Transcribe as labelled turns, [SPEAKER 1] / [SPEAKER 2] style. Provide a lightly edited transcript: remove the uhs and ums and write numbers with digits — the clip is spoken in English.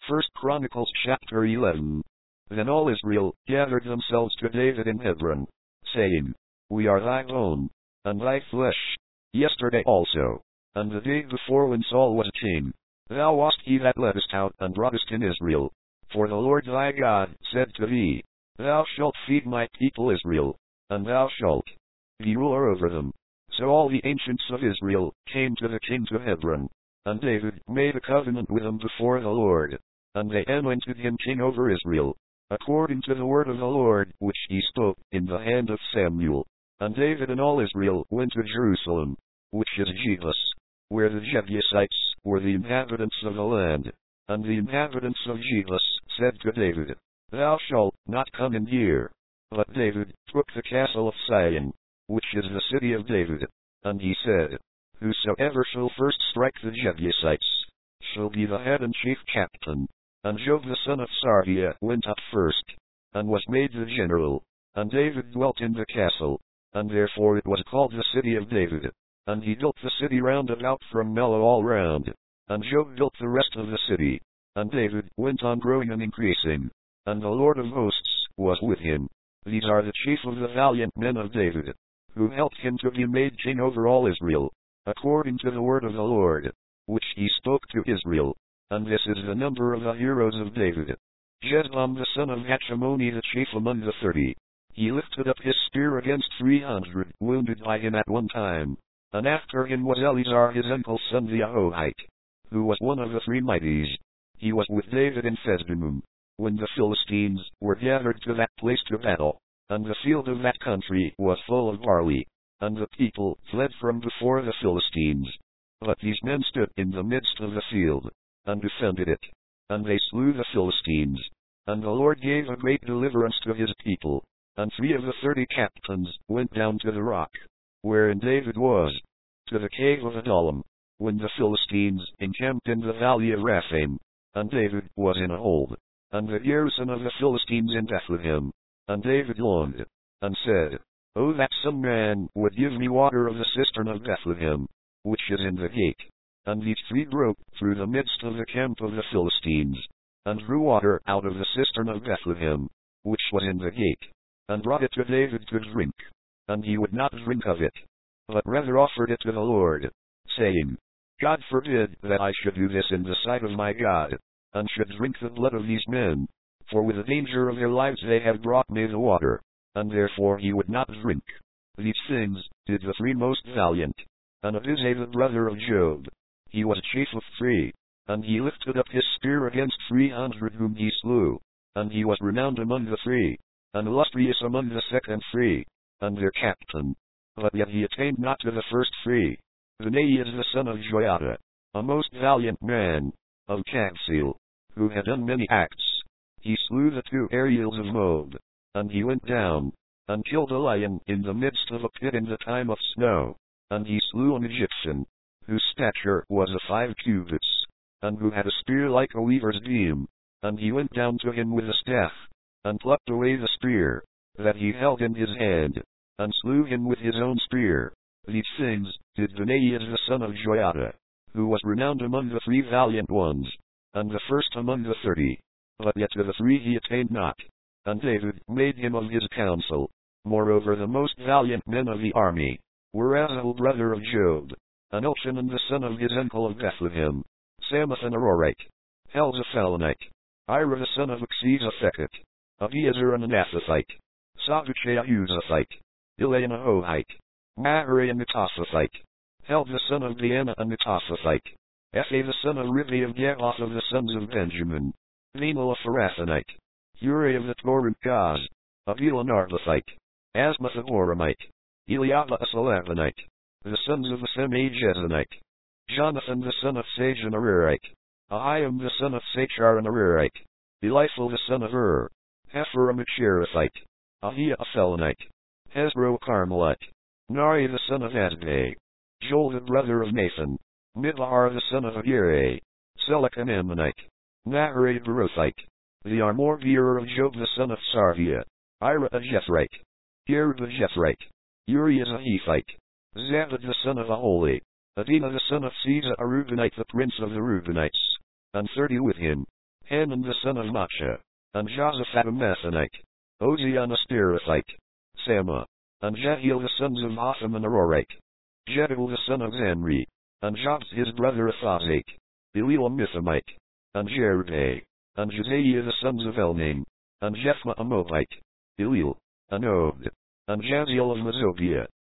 [SPEAKER 1] First Chronicles chapter 11. Then all Israel gathered themselves to David in Hebron, saying, We are thy bone, and thy flesh. Yesterday also, and the day before when Saul was king, thou wast he that leddest out and broughtest in Israel. For the Lord thy God said to thee, Thou shalt feed my people Israel, and thou shalt be ruler over them. So all the ancients of Israel came to the king to Hebron, and David made a covenant with them before the Lord, and they anointed him king over Israel, according to the word of the Lord which he spoke in the hand of Samuel. And David and all Israel went to Jerusalem, which is Jebus, where the Jebusites were the inhabitants of the land. And the inhabitants of Jebus said to David, Thou shalt not come in here. But David took the castle of Sion, which is the city of David. And he said, Whosoever shall first strike the Jebusites shall be the head and chief captain. And Joab the son of Sarvia went up first, and was made the general. And David dwelt in the castle, and therefore it was called the city of David. And he built the city round about from Millo all round. And Joab built the rest of the city. And David went on growing and increasing, and the Lord of hosts was with him. These are the chief of the valiant men of David, who helped him to be made king over all Israel, according to the word of the Lord, which he spoke to Israel. And this is the number of the heroes of David. Jezdam the son of Hachmoni the chief among the 30. He lifted up his spear against 300 wounded by him at one time. And after him was Eleazar his uncle's son the Ahohite, who was one of the 3 mighties. He was with David in Phesdamum, when the Philistines were gathered to that place to battle. And the field of that country was full of barley, and the people fled from before the Philistines. But these men stood in the midst of the field, and defended it. And they slew the Philistines. And the Lord gave a great deliverance to his people. And 3 of the 30 captains went down to the rock, wherein David was, to the cave of Adullam, when the Philistines encamped in the valley of Rephaim. And David was in a hold, and the garrison of the Philistines in Bethlehem. And David longed, and said, Oh, that some man would give me water of the cistern of Bethlehem, which is in the gate. And these 3 broke through the midst of the camp of the Philistines, and drew water out of the cistern of Bethlehem, which was in the gate, and brought it to David to drink. And he would not drink of it, but rather offered it to the Lord, saying, God forbid that I should do this in the sight of my God, and should drink the blood of these men, for with the danger of their lives they have brought me the water. And therefore he would not drink. These things did the 3 most valiant. And Abishai the brother of Joab, he was chief of 3, and he lifted up his spear against 300 whom he slew. And he was renowned among the 3, and illustrious among the second 3, and their captain. But yet he attained not to the first 3. Benaiah is the son of Joiada, a most valiant man, of Kabzeel, who had done many acts. He slew the 2 Ariels of Moab, and he went down, and killed a lion in the midst of a pit in the time of snow. And he slew an Egyptian, whose stature was of 5 cubits, and who had a spear like a weaver's beam. And he went down to him with a staff, and plucked away the spear that he held in his hand, and slew him with his own spear. These things did Benaiah the son of Joiada, who was renowned among the 3 valiant ones, and the first among the 30. But yet to the 3 he attained not. And David made him of his counsel. Moreover the most valiant men of the army were Asahel brother of Joab, and Elchanan the son of his uncle of Bethlehem, Samath an Arorite, Helz a Phalonite, Ira the son of Achziz a Thekite, Abiezer an Anathothite, Sabuchai a Uzathite, Ilai an Ahohite, Maharai an Netophathite, Held the son of Diana a Netophathite, Epha the son of Rivi of Galoth of the sons of Benjamin, Venal a Pharathonite, Uri of the Torrent Gaz, Avil an Arvathite, Asmath a Horamite, Eliab a Salavanite, the sons of Semei Jezanite, Jonathan the son of Sage an Ararite, Ahiam the son of Sachar an Ararite, Eliphel the son of Hepharam a Cherathite, Ahia a Phelonite, Hezro a Carmelite, Nari the son of Adbei, Joel the brother of Nathan, Midlahar the son of Agire, Selach an Ammonite, Naharai a Berothite, the armor bearer of Joab the son of Sarvia, Ira a Jethrite, Gareb a Jethrite, Uri is a Hethite, Zabad the son of Aholi, Adina the son of Siza a Reubenite the prince of the Reubenites, and 30 with him, Hanan the son of Macha, and Josaphat a Methanite, Ozian a Spirathite, Sama, and Jehiel the sons of Otham and Arorite, Jehiel the son of Zanri, and Jobs his brother Athazake, Eliel a Mithamite, and Jerubbaal, and Josiah the sons of Elnaim, and Jephthah a Moabite, Eliel, and Obed, and Jaziel of Mazobia,